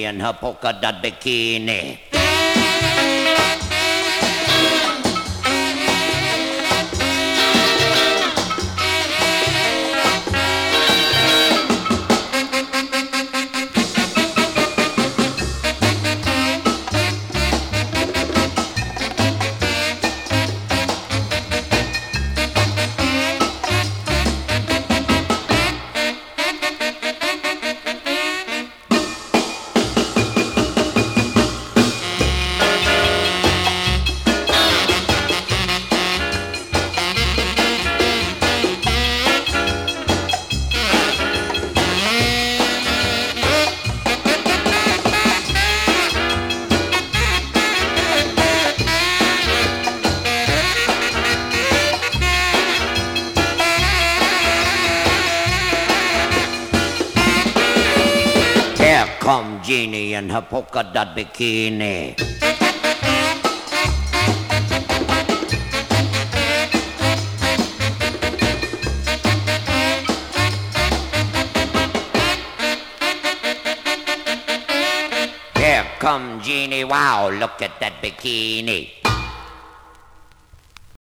in her polka dot bikini. Here come Jeannie in her polka dot bikini. Here come Jeannie, wow, look at that bikini.